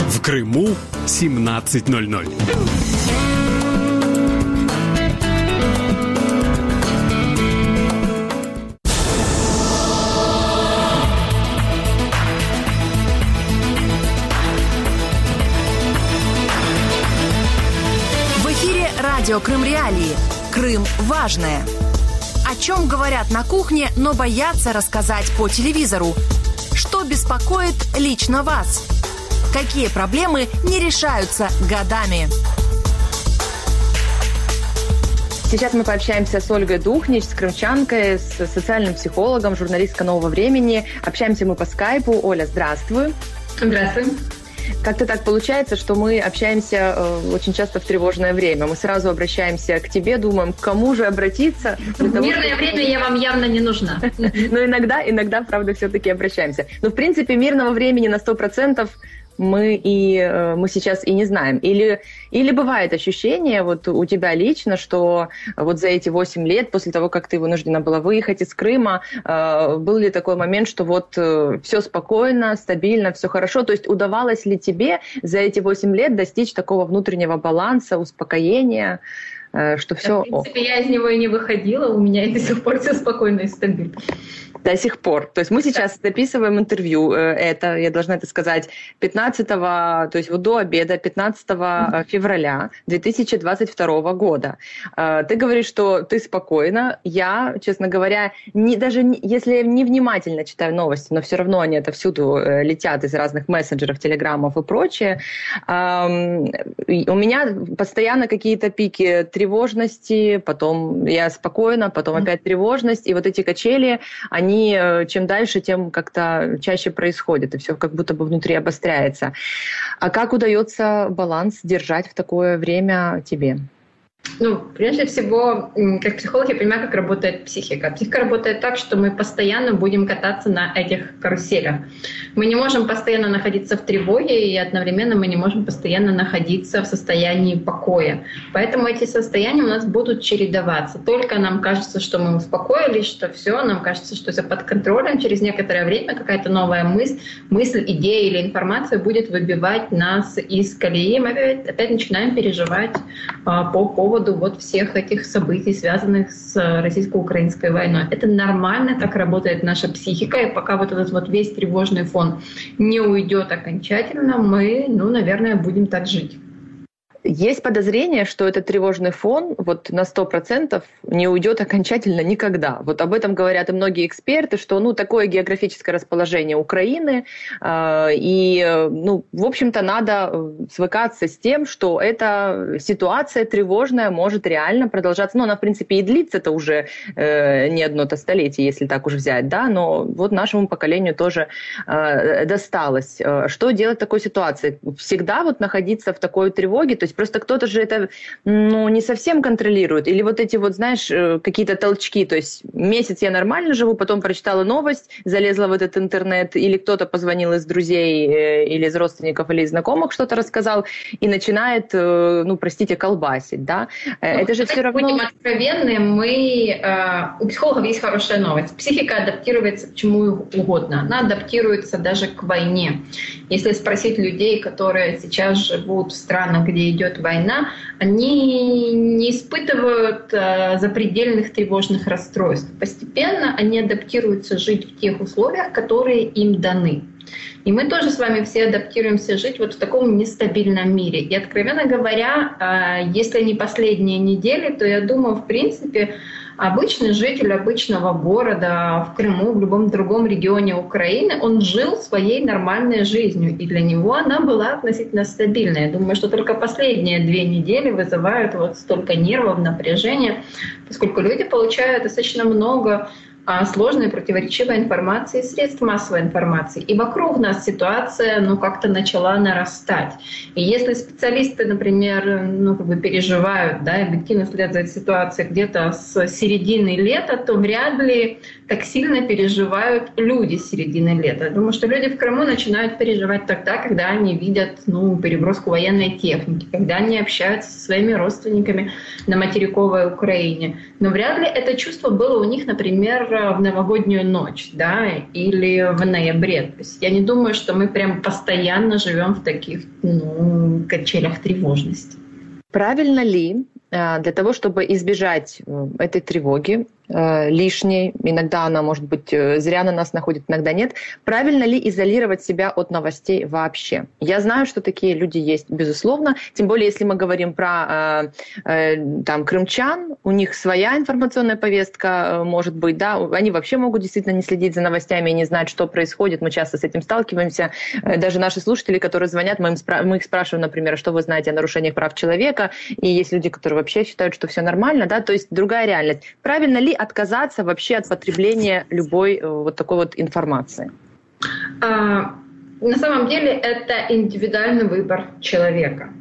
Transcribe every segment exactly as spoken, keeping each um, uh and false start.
В Крыму семнадцать ноль ноль. Радио Крым-Реалии. Крым важное. О чем говорят на кухне, но боятся рассказать по телевизору? Что беспокоит лично вас? Какие проблемы не решаются годами? Сейчас мы пообщаемся с Ольгой Духнич, с крымчанкой, с социальным психологом, журналисткой «Нового времени». Общаемся мы по скайпу. Оля, здравствуй. Здравствуй. Как-то так получается, что мы общаемся э, очень часто в тревожное время. Мы сразу обращаемся к тебе, думаем, к кому же обратиться. В мирное время я вам явно не нужна. Но иногда, иногда, правда, все-таки обращаемся. Но, в принципе, мирного времени на сто процентов мы, и, э, мы сейчас и не знаем. Или, или бывает ощущение вот у тебя лично, что вот за эти восемь лет, после того, как ты вынуждена была выехать из Крыма, э, был ли такой момент, что вот э, все спокойно, стабильно, все хорошо? То есть удавалось ли тебе за эти восемь лет достичь такого внутреннего баланса, успокоения, э, что все... В принципе, я из него и не выходила, у меня и до сих пор все спокойно и стабильно. До сих пор. То есть мы сейчас да. записываем интервью, это, я должна это сказать, пятнадцатого, то есть вот до обеда, пятнадцатого mm-hmm. февраля две тысячи двадцать второго года. Ты говоришь, что ты спокойна. Я, честно говоря, не, даже не, если не внимательно читаю новости, но все равно они отовсюду летят из разных мессенджеров, телеграммов и прочее, у меня постоянно какие-то пики тревожности, потом я спокойна, потом mm-hmm. опять тревожность, и вот эти качели, они они чем дальше, тем как-то чаще происходит, и все как будто бы внутри обостряется. А как удается баланс держать в такое время тебе? Ну, прежде всего, как психолог, я понимаю, как работает психика. Психика работает так, что мы постоянно будем кататься на этих каруселях. Мы не можем постоянно находиться в тревоге, и одновременно мы не можем постоянно находиться в состоянии покоя. Поэтому эти состояния у нас будут чередоваться. Только нам кажется, что мы успокоились, что все, нам кажется, что все под контролем. Через некоторое время какая-то новая мысль, мысль, идея или информация будет выбивать нас из колеи. Мы опять, опять начинаем переживать а, по поводу вот всех этих событий, связанных с российско-украинской войной. Это нормально, так работает наша психика, и пока вот этот вот весь тревожный фон не уйдет окончательно, мы, ну, наверное, будем так жить. Есть подозрение, что этот тревожный фон вот на сто процентов не уйдет окончательно никогда. Вот об этом говорят и многие эксперты, что ну, такое географическое расположение Украины, э, и, ну, в общем-то, надо свыкаться с тем, что эта ситуация тревожная может реально продолжаться. Ну, она, в принципе, и длится-то уже э, не одно-то столетие, если так уж взять, да, но вот нашему поколению тоже э, досталось. Что делать в такой ситуации? Всегда вот находиться в такой тревоге, то есть просто кто-то же это, ну, не совсем контролирует. Или вот эти вот, знаешь, какие-то толчки. То есть месяц я нормально живу, потом прочитала новость, залезла в этот интернет, или кто-то позвонил из друзей, или из родственников, или из знакомых что-то рассказал, и начинает, ну, простите, колбасить, да? Ну, это же все равно... Будем откровенны, мы... У психологов есть хорошая новость. Психика адаптируется к чему угодно. Она адаптируется даже к войне. Если спросить людей, которые сейчас живут в странах, где идет война, они не испытывают э, запредельных тревожных расстройств. Постепенно они адаптируются жить в тех условиях, которые им даны. И мы тоже с вами все адаптируемся жить вот в таком нестабильном мире. И, откровенно говоря, э, если не последние недели, то я думаю, в принципе, обычный житель обычного города в Крыму, в любом другом регионе Украины, он жил своей нормальной жизнью, и для него она была относительно стабильной. Я думаю, что только последние две недели вызывают вот столько нервов, напряжения, поскольку люди получают достаточно много сложной, противоречивой информации, средств массовой информации. И вокруг нас ситуация, ну, как-то начала нарастать. И если специалисты, например, ну, как бы переживают, да, объективно следует за ситуацией где-то с середины лета, то вряд ли так сильно переживают люди с середины лета. Я думаю, что люди в Крыму начинают переживать тогда, когда они видят ну, переброску военной техники, когда они общаются со своими родственниками на материковой Украине. Но вряд ли это чувство было у них, например, в новогоднюю ночь, да, или в ноябре. То есть я не думаю, что мы прям постоянно живем в таких ну, качелях тревожности. Правильно ли для того, чтобы избежать этой тревоги лишней, иногда она, может быть, зря на нас находит, иногда нет, правильно ли изолировать себя от новостей вообще? Я знаю, что такие люди есть, безусловно, тем более, если мы говорим про там, крымчан, у них своя информационная повестка, может быть, да, они вообще могут действительно не следить за новостями и не знать, что происходит, мы часто с этим сталкиваемся, даже наши слушатели, которые звонят, мы, им спра- мы их спрашиваем, например, что вы знаете о нарушениях прав человека, и есть люди, которые вообще считают, что все нормально, да, то есть другая реальность. Правильно ли отказаться вообще от потребления любой вот такой вот информации? А, на самом деле это индивидуальный выбор человека.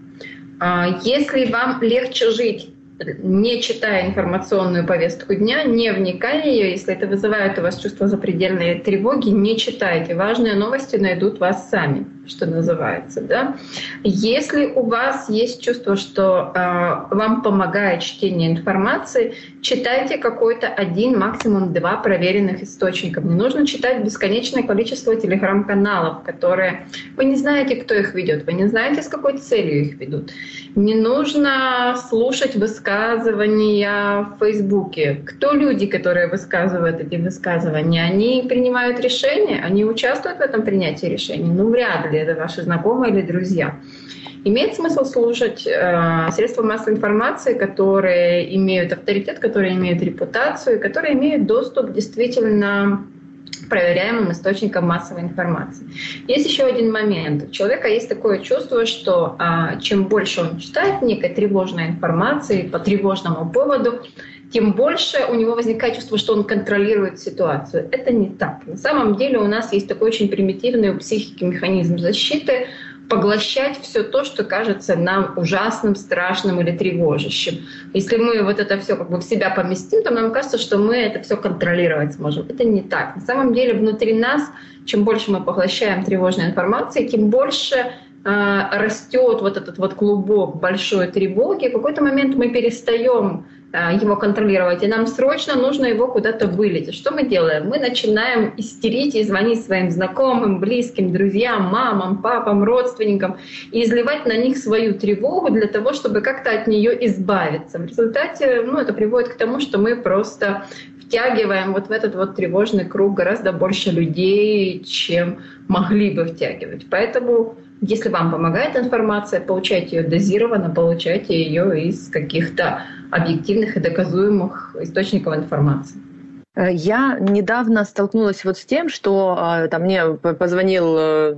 А, если вам легче жить, не читая информационную повестку дня, не вникая в нее, если это вызывает у вас чувство запредельной тревоги, не читайте. Важные новости найдут вас сами, что называется. Да? Если у вас есть чувство, что э, вам помогает чтение информации, читайте какой-то один, максимум два проверенных источника. Не нужно читать бесконечное количество телеграм-каналов, которые вы не знаете, кто их ведет, вы не знаете, с какой целью их ведут. Не нужно слушать высказывания в Фейсбуке. Кто люди, которые высказывают эти высказывания? Они принимают решения? Они участвуют в этом принятии решений? Ну, вряд ли это ваши знакомые или друзья. Имеет смысл слушать э, средства массовой информации, которые имеют авторитет, которые имеют репутацию, которые имеют доступ к действительно проверяемым источникам массовой информации. Есть еще один момент. У человека есть такое чувство, что э, чем больше он читает некой тревожной информации по тревожному поводу, тем больше у него возникает чувство, что он контролирует ситуацию. Это не так. На самом деле у нас есть такой очень примитивный у психики механизм защиты — поглощать все то, что кажется нам ужасным, страшным или тревожащим. Если мы вот это все как бы в себя поместим, то нам кажется, что мы это все контролировать сможем. Это не так. На самом деле внутри нас, чем больше мы поглощаем тревожной информации, тем больше э, растет вот этот вот клубок большой тревоги. В какой-то момент мы перестаем его контролировать, и нам срочно нужно его куда-то вылить. Что мы делаем? Мы начинаем истерить и звонить своим знакомым, близким, друзьям, мамам, папам, родственникам и изливать на них свою тревогу для того, чтобы как-то от нее избавиться. В результате ну, это приводит к тому, что мы просто втягиваем вот в этот вот тревожный круг гораздо больше людей, чем могли бы втягивать. Поэтому если вам помогает информация, получайте ее дозированно, получайте ее из каких-то объективных и доказуемых источников информации. Я недавно столкнулась вот с тем, что там, мне позвонил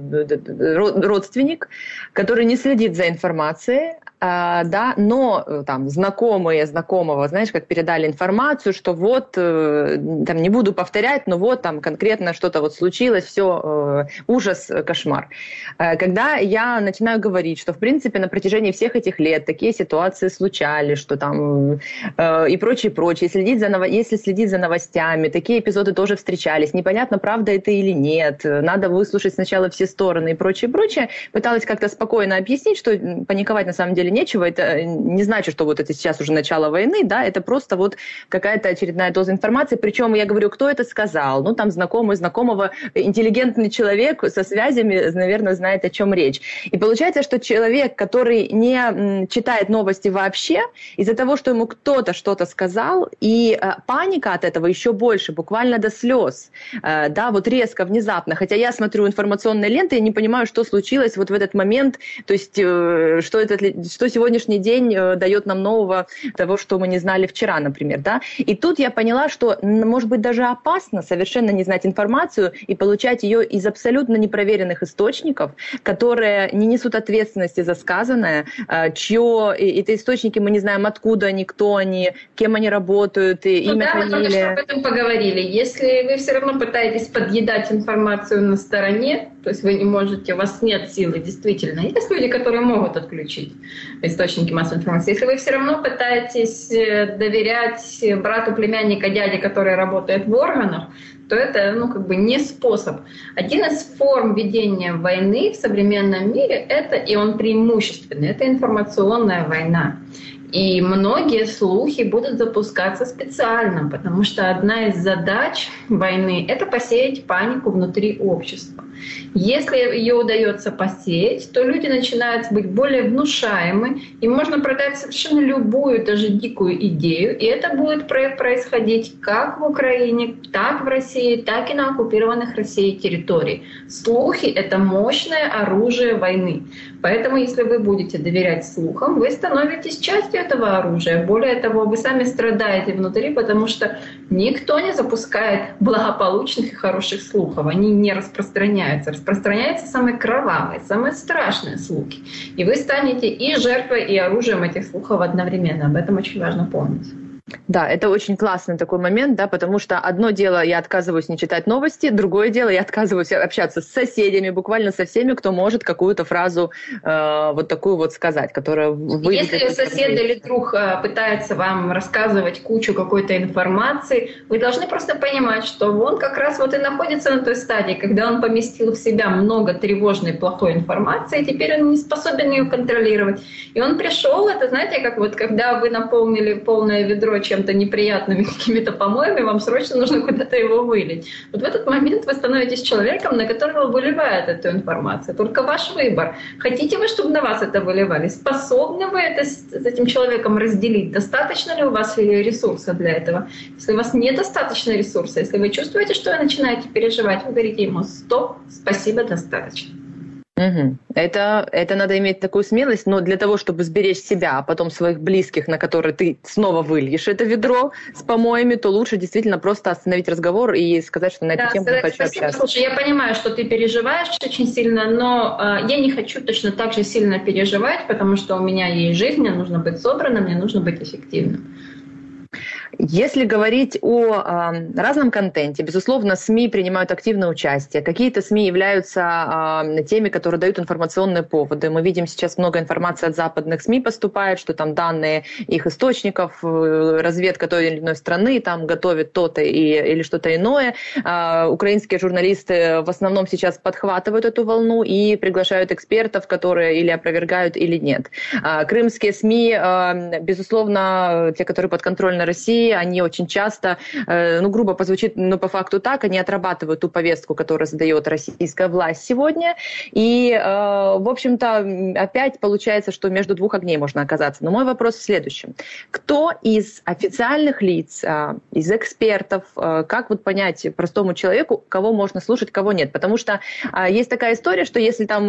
родственник, который не следит за информацией, да, но там знакомые знакомого, знаешь, как передали информацию, что вот, там не буду повторять, но вот там конкретно что-то вот случилось, все, ужас, кошмар. Когда я начинаю говорить, что в принципе на протяжении всех этих лет такие ситуации случались, что там и прочее, прочее, следить за ново... если следить за новостями, такие эпизоды тоже встречались, непонятно, правда это или нет, надо выслушать сначала все стороны и прочее, прочее, пыталась как-то спокойно объяснить, что паниковать на самом деле нечего, это не значит, что вот это сейчас уже начало войны, да, это просто вот какая-то очередная доза информации, причем я говорю, кто это сказал, ну там знакомый знакомого, интеллигентный человек со связями, наверное, знает, о чем речь. И получается, что человек, который не читает новости вообще, из-за того, что ему кто-то что-то сказал, и э, паника от этого еще больше, буквально до слез, э, да, вот резко, внезапно, хотя я смотрю информационные ленты и не понимаю, что случилось вот в этот момент, то есть э, что, это, что сегодняшний день э, дает нам нового того, что мы не знали вчера, например, да, и тут я поняла, что, может быть, даже опасно совершенно не знать информацию и получать ее из абсолютно непроверенных источников, которые не несут ответственности за сказанное, э, чье, эти источники мы не знаем, откуда они, кто они, кем они работают, и ну, имя, да, фамилия. Мы только что об этом поговорили. Если вы все равно пытаетесь подъедать информацию на стороне, то есть вы не можете, у вас нет силы, действительно. Есть люди, которые могут отключить. источники массовой информации. Если вы все равно пытаетесь доверять брату, племянника, дяде, который работает в органах, то это ну, как бы не способ. Один из форм ведения войны в современном мире, это, и он преимущественный, это информационная война. И многие слухи будут запускаться специально, потому что одна из задач войны — это посеять панику внутри общества. Если ее удается посеять, то люди начинают быть более внушаемы, и можно продать совершенно любую, даже дикую идею, и это будет происходить как в Украине, так в России, так и на оккупированных Россией территориях. Слухи — это мощное оружие войны. Поэтому, если вы будете доверять слухам, вы становитесь частью этого оружия. Более того, вы сами страдаете внутри, потому что никто не запускает благополучных и хороших слухов. Они не распространяются. Распространяются самые кровавые, самые страшные слухи. И вы станете и жертвой, и оружием этих слухов одновременно. Об этом очень важно помнить. Да, это очень классный такой момент, да, потому что одно дело, я отказываюсь не читать новости, другое дело, я отказываюсь общаться с соседями, буквально со всеми, кто может какую-то фразу э, вот такую вот сказать, которая выведет... Если сосед или друг э, пытается вам рассказывать кучу какой-то информации, вы должны просто понимать, что он как раз вот и находится на той стадии, когда он поместил в себя много тревожной, плохой информации, и теперь он не способен ее контролировать. И он пришел, это, знаете, как вот когда вы наполнили полное ведро чем-то неприятными, какими-то помоями, вам срочно нужно куда-то его вылить. Вот в этот момент вы становитесь человеком, на которого выливают эту информацию. Только ваш выбор. Хотите вы, чтобы на вас это выливали? Способны вы это с этим человеком разделить? Достаточно ли у вас ресурса для этого? Если у вас недостаточно ресурса, если вы чувствуете, что вы начинаете переживать, вы говорите ему: стоп, спасибо, достаточно. Угу. Это, это надо иметь такую смелость, но для того, чтобы сберечь себя, а потом своих близких, на которые ты снова выльешь это ведро с помоями, то лучше действительно просто остановить разговор и сказать, что на эту да, тему не хочу спасибо. общаться. Слушай, я понимаю, что ты переживаешь очень сильно, но э, я не хочу точно так же сильно переживать, потому что у меня есть жизнь, мне нужно быть собранным, мне нужно быть эффективным. Если говорить о э, разном контенте, безусловно, СМИ принимают активное участие. Какие-то СМИ являются э, теми, которые дают информационные поводы. Мы видим сейчас много информации от западных СМИ поступает, что там данные их источников, э, разведка той или иной страны там готовит то-то и, или что-то иное. Э, украинские журналисты в основном сейчас подхватывают эту волну и приглашают экспертов, которые или опровергают, или нет. Э, крымские СМИ, э, безусловно, те, которые подконтрольны России, они очень часто, ну, грубо позвучит, но по факту так, они отрабатывают ту повестку, которую задает российская власть сегодня. И, в общем-то, опять получается, что между двух огней можно оказаться. Но мой вопрос в следующем. Кто из официальных лиц, из экспертов, как вот понять простому человеку, кого можно слушать, кого нет? Потому что есть такая история, что если там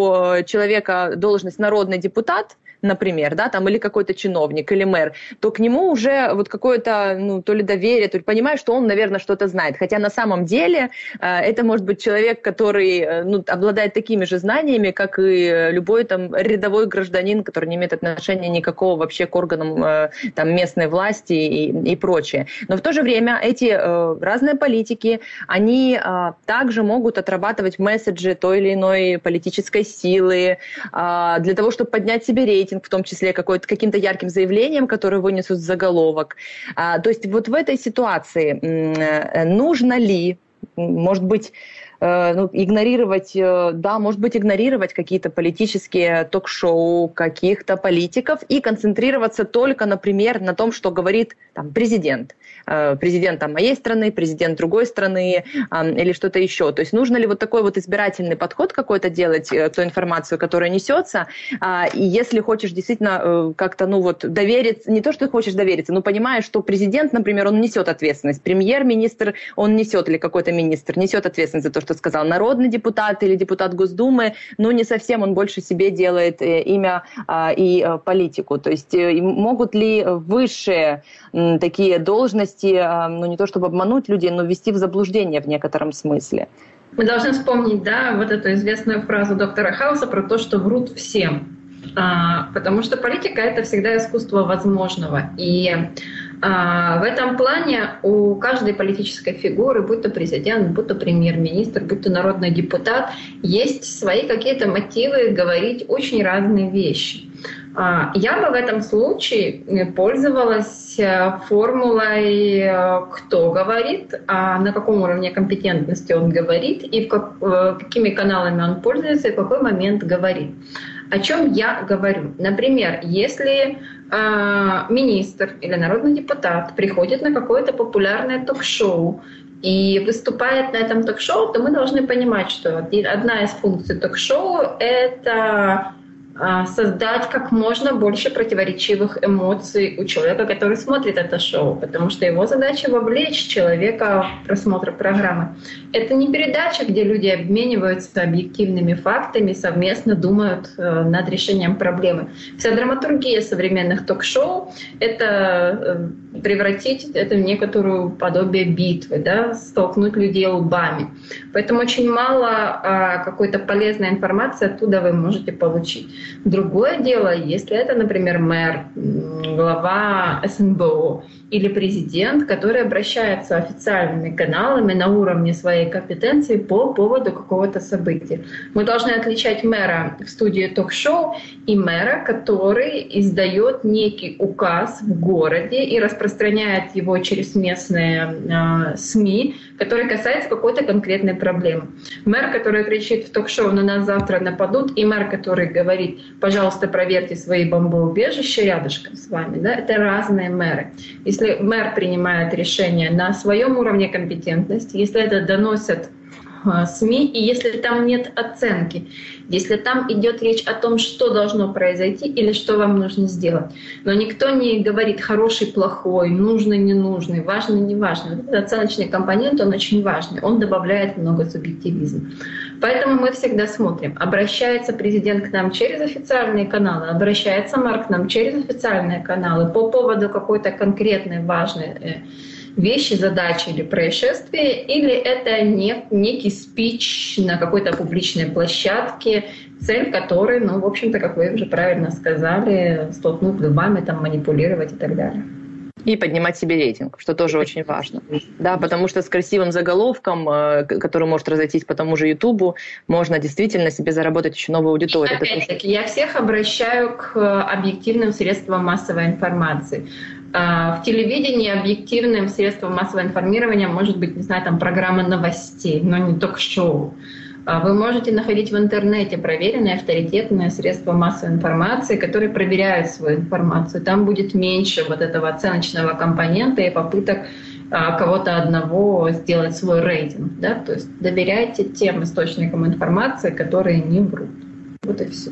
у человека должность народный депутат, например, да, там, или какой-то чиновник, или мэр, то к нему уже вот какое-то, ну, то ли доверие, то ли понимаешь, что он, наверное, что-то знает. Хотя на самом деле э, это может быть человек, который, э, ну, обладает такими же знаниями, как и любой там рядовой гражданин, который не имеет отношения никакого вообще к органам э, там, местной власти и, и прочее. Но в то же время эти э, разные политики, они э, также могут отрабатывать месседжи той или иной политической силы э, для того, чтобы поднять себе рейтинг, в том числе каким-то ярким заявлением, которое вынесут в заголовок. А, то есть вот в этой ситуации нужно ли, может быть, ну, игнорировать, да, может быть, игнорировать какие-то политические ток-шоу каких-то политиков и концентрироваться только, например, на том, что говорит там, президент. Президент там, моей страны, президент другой страны или что-то еще. То есть нужно ли вот такой вот избирательный подход какой-то делать к той информации, которая несется, и если хочешь действительно как-то, ну вот, довериться, не то, что ты хочешь довериться, но понимаешь, что президент, например, он несет ответственность, премьер-министр, он несет, или какой-то министр несет ответственность за то, что сказал народный депутат или депутат Госдумы, но не совсем, он больше себе делает имя и политику. То есть могут ли высшие такие должности, ну не то чтобы обмануть людей, но ввести в заблуждение в некотором смысле? Мы должны вспомнить, да, вот эту известную фразу доктора Хауса про то, что врут всем. А, потому что политика — это всегда искусство возможного. И а, в этом плане у каждой политической фигуры, будь то президент, будь то премьер-министр, будь то народный депутат, есть свои какие-то мотивы говорить очень разные вещи. Я бы в этом случае пользовалась формулой «кто говорит», а на каком уровне компетентности он говорит и в как, какими каналами он пользуется и в какой момент говорит. О чем я говорю? Например, если э, министр или народный депутат приходит на какое-то популярное ток-шоу и выступает на этом ток-шоу, то мы должны понимать, что одна из функций ток-шоу — это создать как можно больше противоречивых эмоций у человека, который смотрит это шоу, потому что его задача — вовлечь человека в просмотр программы. Это не передача, где люди обмениваются объективными фактами, совместно думают над решением проблемы. Вся драматургия современных ток-шоу — это превратить это в некоторую подобие битвы, да, столкнуть людей лбами. Поэтому очень мало какой-то полезной информации оттуда вы можете получить. Другое дело, если это, например, мэр, глава эс эн бэ о или президент, который обращается официальными каналами на уровне своей компетенции по поводу какого-то события. Мы должны отличать мэра в студии ток-шоу и мэра, который издает некий указ в городе и распространяет его через местные э, СМИ, который касается какой-то конкретной проблемы. Мэр, который кричит в ток-шоу «на нас завтра нападут», и мэр, который говорит «пожалуйста, проверьте свои бомбоубежища рядышком с вами», да, это разные мэры. Если мэр принимает решение на своем уровне компетентности, если это доносят СМИ, и если там нет оценки, если там идет речь о том, что должно произойти или что вам нужно сделать. Но никто не говорит хороший, плохой, нужный, ненужный, важный, неважный. Вот этот оценочный компонент, он очень важный, он добавляет много субъективизма. Поэтому мы всегда смотрим, обращается президент к нам через официальные каналы, обращается мэр к нам через официальные каналы по поводу какой-то конкретной важной вещи, задачи или происшествия, или это не, некий спич на какой-то публичной площадке, цель которой, ну, в общем-то, как вы уже правильно сказали, столкнуть лбами, там, манипулировать и так далее. И поднимать себе рейтинг, что тоже очень важно. Да, потому что с красивым заголовком, который может разойтись по тому же Ютубу, можно действительно себе заработать еще новую аудиторию. Опять-таки, я всех обращаю к объективным средствам массовой информации. В телевидении объективным средством массового информирования может быть, не знаю, там программа новостей, но не ток-шоу. Вы можете находить в интернете проверенные авторитетные средства массовой информации, которые проверяют свою информацию. Там будет меньше вот этого оценочного компонента и попыток кого-то одного сделать свой рейтинг. Да? То есть доверяйте тем источникам информации, которые не врут. Вот и все.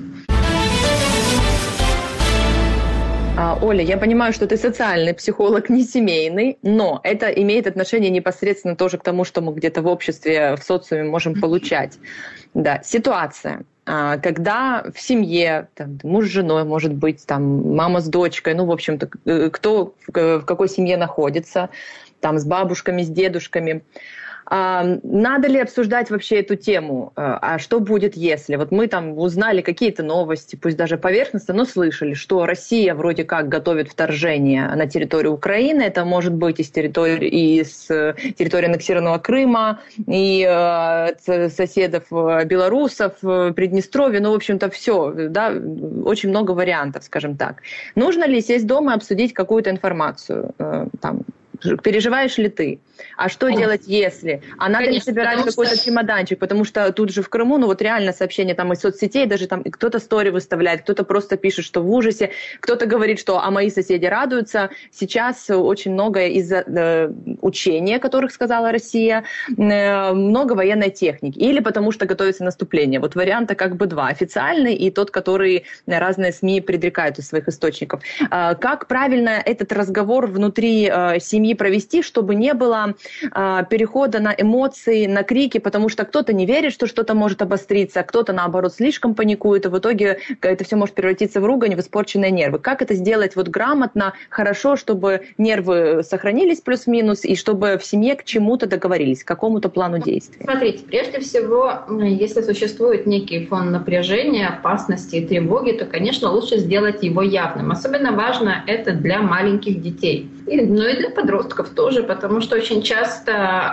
Оля, я понимаю, что ты социальный психолог, не семейный, но это имеет отношение непосредственно тоже к тому, что мы где-то в обществе, в социуме можем получать. Да, ситуация, когда в семье, там, муж с женой, может быть, там, мама с дочкой, ну, в общем-то, кто в какой семье находится, там, с бабушками, с дедушками. Надо ли обсуждать вообще эту тему? А что будет, если? Вот мы там узнали какие-то новости, пусть даже поверхностно, но слышали, что Россия вроде как готовит вторжение на территорию Украины. Это может быть из территории, из территории аннексированного Крыма, и э, соседов белорусов, Приднестровья, ну, в общем-то, все, да, очень много вариантов, скажем так. Нужно ли сесть дома и обсудить какую-то информацию, э, там, переживаешь ли ты? А что Конечно. делать, если? А надо Конечно, ли собирать какой-то что... чемоданчик? Потому что тут же в Крыму, ну вот реально сообщения там из соцсетей, даже там кто-то стори выставляет, кто-то просто пишет, что в ужасе, кто-то говорит, что а мои соседи радуются. Сейчас очень много из-за э, учения, о которых сказала Россия, э, много военной техники. Или потому что готовится наступление. Вот варианта как бы два. Официальный и тот, который разные СМИ предрекают из своих источников. Э, как правильно этот разговор внутри э, семьи провести, чтобы не было э, перехода на эмоции, на крики, потому что кто-то не верит, что что-то может обостриться, кто-то, наоборот, слишком паникует, и в итоге это все может превратиться в ругань, в испорченные нервы. Как это сделать вот грамотно, хорошо, чтобы нервы сохранились плюс-минус, и чтобы в семье к чему-то договорились, к какому-то плану действий? Смотрите, прежде всего, если существует некий фон напряжения, опасности и тревоги, то, конечно, лучше сделать его явным. Особенно важно это для маленьких детей. И, ну и для подростков тоже, потому что очень часто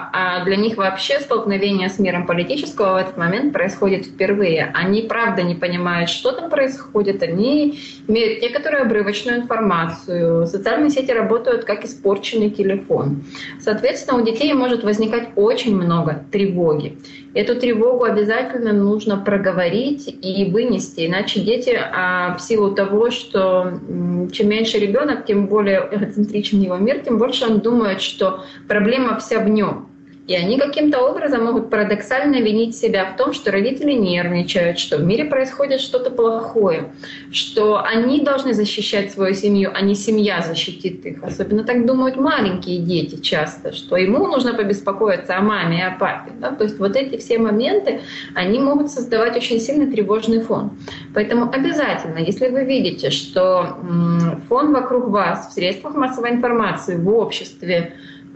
а для них вообще столкновение с миром политического в этот момент происходит впервые. Они правда не понимают, что там происходит, они имеют некоторую обрывочную информацию. Социальные сети работают как испорченный телефон. Соответственно, у детей может возникать очень много тревоги. Эту тревогу обязательно нужно проговорить и вынести, иначе дети а, в силу того, что м, чем меньше ребенок, тем более эгоцентричен его мир, тем больше он думает, что проблема вся в нем. И они каким-то образом могут парадоксально винить себя в том, что родители нервничают, что в мире происходит что-то плохое, что они должны защищать свою семью, а не семья защитит их. Особенно так думают маленькие дети часто, что ему нужно побеспокоиться о маме и о папе. Да? То есть вот эти все моменты, они могут создавать очень сильный тревожный фон. Поэтому обязательно, если вы видите, что фон вокруг вас в средствах массовой информации, в обществе,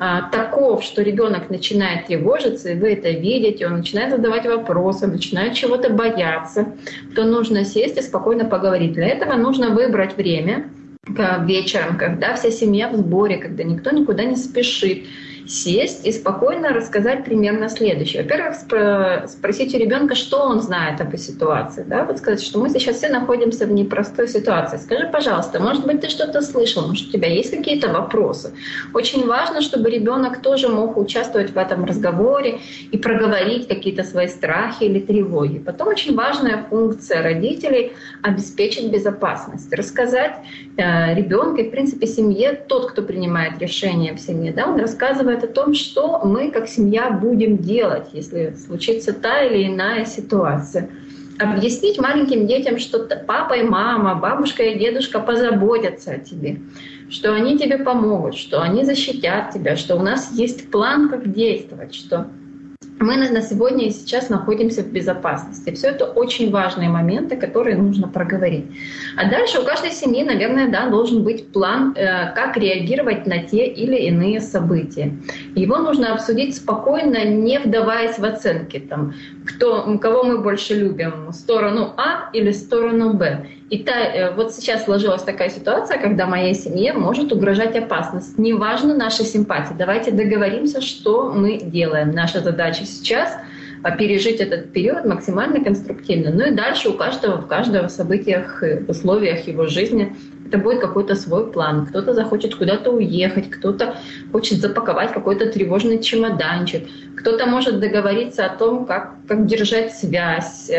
таков, что ребенок начинает тревожиться, и вы это видите, он начинает задавать вопросы, начинает чего-то бояться, то нужно сесть и спокойно поговорить. Для этого нужно выбрать время вечером, когда вся семья в сборе, когда никто никуда не спешит, сесть и спокойно рассказать примерно следующее. Во-первых, спро- спросить у ребенка, что он знает об этой ситуации. Да? Вот сказать, что мы сейчас все находимся в непростой ситуации. Скажи, пожалуйста, может быть, ты что-то слышал, может, у тебя есть какие-то вопросы? Очень важно, чтобы ребенок тоже мог участвовать в этом разговоре и проговорить какие-то свои страхи или тревоги. Потом очень важная функция родителей — обеспечить безопасность, рассказать э, ребенку и, в принципе, семье, тот, кто принимает решение в семье, да, он рассказывает о том, что мы как семья будем делать, если случится та или иная ситуация. Объяснить маленьким детям, что папа и мама, бабушка и дедушка позаботятся о тебе, что они тебе помогут, что они защитят тебя, что у нас есть план, как действовать, что мы на сегодня и сейчас находимся в безопасности. Все это очень важные моменты, которые нужно проговорить. А дальше у каждой семьи, наверное, да, должен быть план, как реагировать на те или иные события. Его нужно обсудить спокойно, не вдаваясь в оценки, там, кто, кого мы больше любим, сторону А или сторону Б. И та, вот сейчас сложилась такая ситуация, когда моей семье может угрожать опасность. Неважно наши симпатии. Давайте договоримся, что мы делаем. Наша задача сейчас — пережить этот период максимально конструктивно. Ну и дальше у каждого в каждого событиях, в условиях его жизни это будет какой-то свой план. Кто-то захочет куда-то уехать, кто-то хочет запаковать какой-то тревожный чемоданчик, кто-то может договориться о том, как, как держать связь,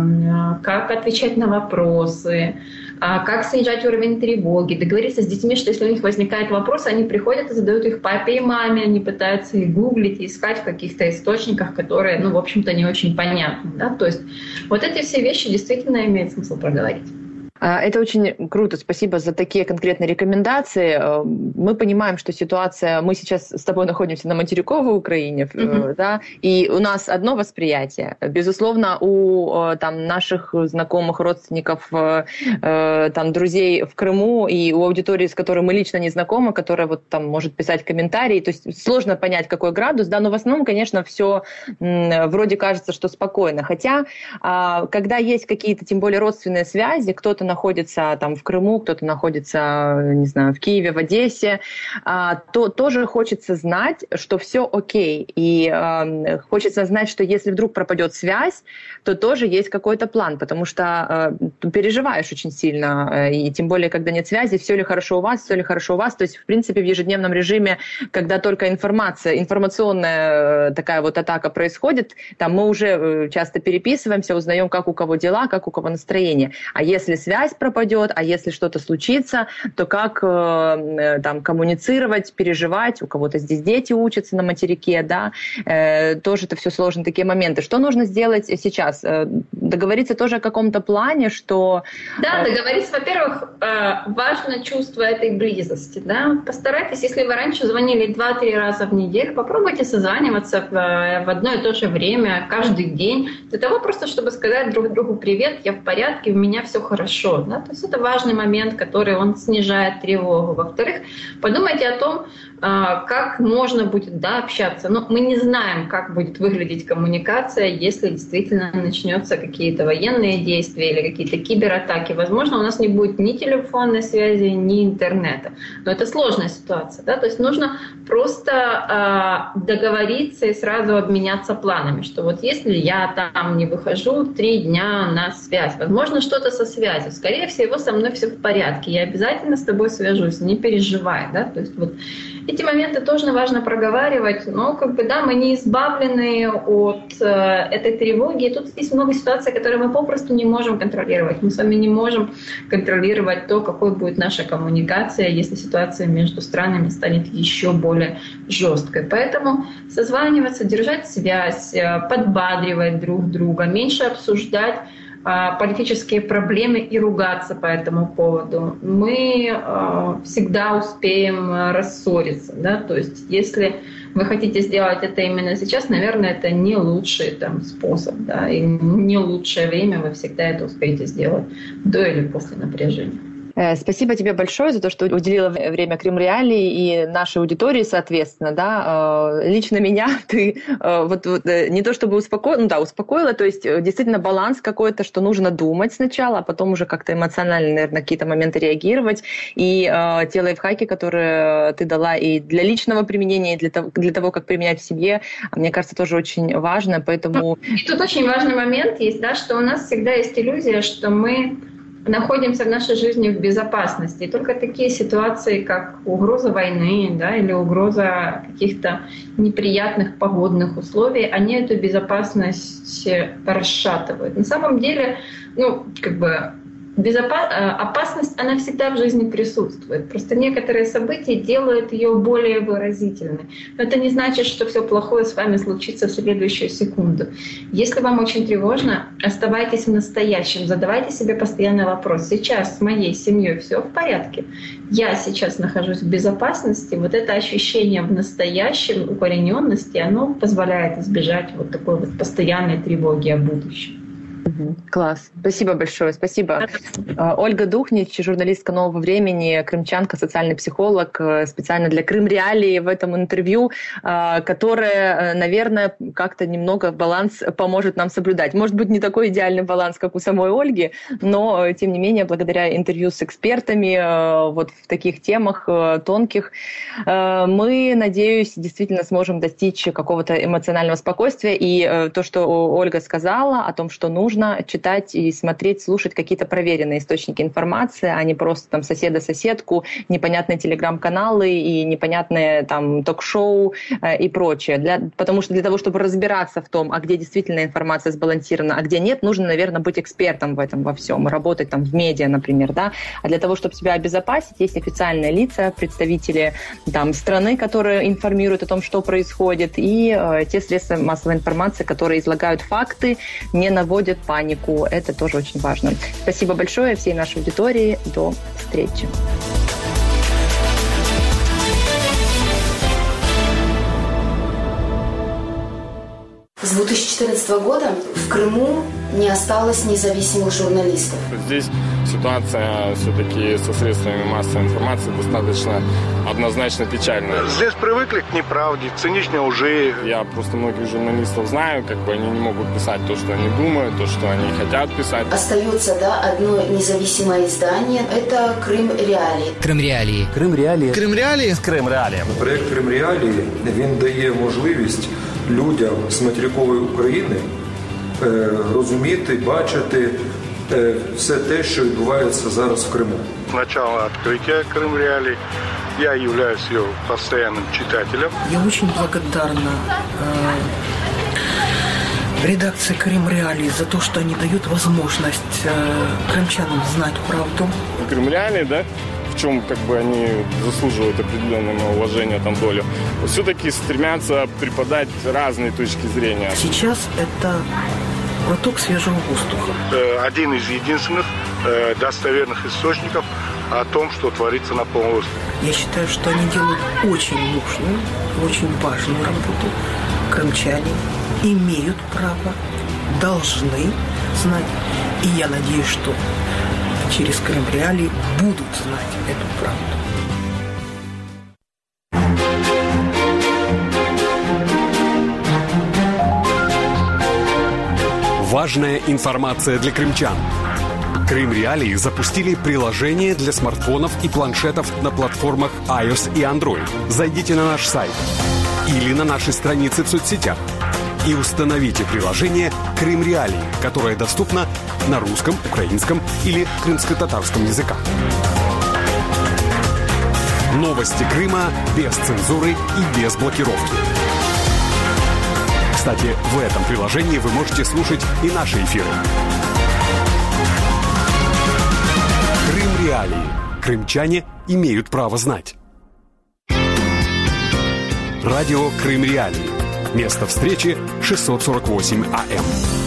э, как отвечать на вопросы, э, как снижать уровень тревоги, договориться с детьми, что если у них возникает вопрос, они приходят и задают их папе и маме, они пытаются их гуглить и искать в каких-то источниках, которые, ну, в общем-то, не очень понятны. Да? То есть вот эти все вещи действительно имеет смысл проговорить. Это очень круто. Спасибо за такие конкретные рекомендации. Мы понимаем, что ситуация... Мы сейчас с тобой находимся на материковой Украине, mm-hmm. да, и у нас одно восприятие. Безусловно, у там, наших знакомых, родственников, там, друзей в Крыму и у аудитории, с которой мы лично не знакомы, которая вот, там, может писать комментарии, то есть сложно понять, какой градус, да, но в основном, конечно, все вроде кажется, что спокойно. Хотя, когда есть какие-то, тем более, родственные связи, кто-то находится там в Крыму, кто-то находится, не знаю, в Киеве, в Одессе, то тоже хочется знать, что все окей. И э, хочется знать, что если вдруг пропадет связь, то тоже есть какой-то план, потому что э, переживаешь очень сильно, и тем более, когда нет связи, все ли хорошо у вас, все ли хорошо у вас. То есть, в принципе, в ежедневном режиме, когда только информация, информационная такая вот атака происходит, там мы уже часто переписываемся, узнаем, как у кого дела, как у кого настроение. А если связь пропадет, а если что-то случится, то как э, там коммуницировать, переживать, у кого-то здесь дети учатся на материке, да, э, тоже это все сложные такие моменты. Что нужно сделать сейчас? Э, договориться тоже о каком-то плане, что... Да, договориться, во-первых, э, важно чувство этой близости, да, постарайтесь, если вы раньше звонили два-три раза в неделю, попробуйте созваниваться в, в одно и то же время, каждый день, для того просто, чтобы сказать друг другу привет, я в порядке, у меня все хорошо. Да? То есть это важный момент, который он снижает тревогу. Во-вторых, подумайте о том, как можно будет, да, общаться. Но мы не знаем, как будет выглядеть коммуникация, если действительно начнется какие-то военные действия или какие-то кибератаки. Возможно, у нас не будет ни телефонной связи, ни интернета. Но это сложная ситуация. Да? То есть нужно просто э, договориться и сразу обменяться планами, что вот если я там не выхожу три дня на связь, возможно, что-то со связью, скорее всего, со мной все в порядке, я обязательно с тобой свяжусь, не переживай. Да? То есть вот эти моменты тоже важно проговаривать, но как бы, да, мы не избавлены от э, этой тревоги. И тут есть много ситуаций, которые мы попросту не можем контролировать. Мы с вами не можем контролировать то, какой будет наша коммуникация, если ситуация между странами станет еще более жесткой. Поэтому созваниваться, держать связь, подбадривать друг друга, меньше обсуждать политические проблемы и ругаться по этому поводу. Мы э, всегда успеем рассориться. Да? То есть если вы хотите сделать это именно сейчас, наверное, это не лучший там, способ. Да? И не лучшее время вы всегда это успеете сделать до или после напряжения. Спасибо тебе большое за то, что уделила время Крым Реалии и нашей аудитории, соответственно, да. Лично меня ты вот, вот не то чтобы успокоила, ну да, успокоила, то есть действительно баланс какой-то, что нужно думать сначала, а потом уже как-то эмоционально, наверное, на какие-то моменты реагировать. И э, те лайфхаки, которые ты дала и для личного применения, и для того, для того, как применять в семье, мне кажется, тоже очень важно, поэтому... И тут очень важный момент есть, да, что у нас всегда есть иллюзия, что мы находимся в нашей жизни в безопасности. И только такие ситуации, как угроза войны, да, или угроза каких-то неприятных погодных условий, они эту безопасность расшатывают. На самом деле, ну, как бы Безопа- опасность, она всегда в жизни присутствует. Просто некоторые события делают ее более выразительной. Но это не значит, что все плохое с вами случится в следующую секунду. Если вам очень тревожно, оставайтесь в настоящем. Задавайте себе постоянный вопрос. Сейчас с моей семьей все в порядке? Я сейчас нахожусь в безопасности. Вот это ощущение в настоящем, укорененности, оно позволяет избежать вот такой вот постоянной тревоги о будущем. Класс. Спасибо большое. Спасибо. Ольга Духнич, журналистка «Нового времени», крымчанка, социальный психолог, специально для Крым Реалии в этом интервью, которое, наверное, как-то немного баланс поможет нам соблюдать. Может быть, не такой идеальный баланс, как у самой Ольги, но, тем не менее, благодаря интервью с экспертами вот в таких темах тонких, мы, надеюсь, действительно сможем достичь какого-то эмоционального спокойствия. И то, что Ольга сказала о том, что нужно читать и смотреть, слушать какие-то проверенные источники информации, а не просто там соседа-соседку, непонятные телеграм-каналы и непонятные там ток-шоу э, и прочее. Для, потому что для того, чтобы разбираться в том, а где действительно информация сбалансирована, а где нет, нужно, наверное, быть экспертом в этом во всем, работать там в медиа, например, да. А для того, чтобы себя обезопасить, есть официальные лица, представители там страны, которые информируют о том, что происходит, и э, те средства массовой информации, которые излагают факты, не наводят панику. Это тоже очень важно. Спасибо большое всей нашей аудитории. До встречи. С две тысячи четырнадцатого года в Крыму не осталось независимых журналистов. Здесь ситуация все-таки со средствами массовой информации достаточно однозначно печальная. Здесь привыкли к неправде, к циничной лжи. Я просто многих журналистов знаю, как бы они не могут писать то, что они думают, то, что они хотят писать. Остается, да, одно независимое издание. Это Крым Реалії. Крим Реалії. Крим Реалії. Крим Реалії. Крим Реалії. Проект Крим Реалії, він дає можливість людям з материкової України е, розуміти, бачити е, все те, що відбувається зараз в Криму. С начала открытия Крым Реалии я являюсь ее постоянным читателем. Я очень благодарна э, редакции Крым Реалии за то, что они дают возможность э, крымчанам знать правду. Крым Реалии, да? В чем как бы они заслуживают определенного уважения, там, долю, все-таки стремятся преподать разные точки зрения. Сейчас это глоток свежего воздуха. Один из единственных достоверных источников о том, что творится на полуострове. Я считаю, что они делают очень нужную, очень важную работу. Крымчане имеют право, должны знать. И я надеюсь, что через Крым Реалии будут знать эту правду. Важная информация для крымчан. Крым Реалии запустили приложение для смартфонов и планшетов на платформах iOS и Android. Зайдите на наш сайт или на наши страницы в соцсетях и установите приложение «Крым Реалии», которое доступно на русском, украинском или крымско-татарском языках. Новости Крыма без цензуры и без блокировки. Кстати, в этом приложении вы можете слушать и наши эфиры. Крым Реалии. Крымчане имеют право знать. Радио Крым Реалии. Место встречи шестьсот сорок восемь эй эм.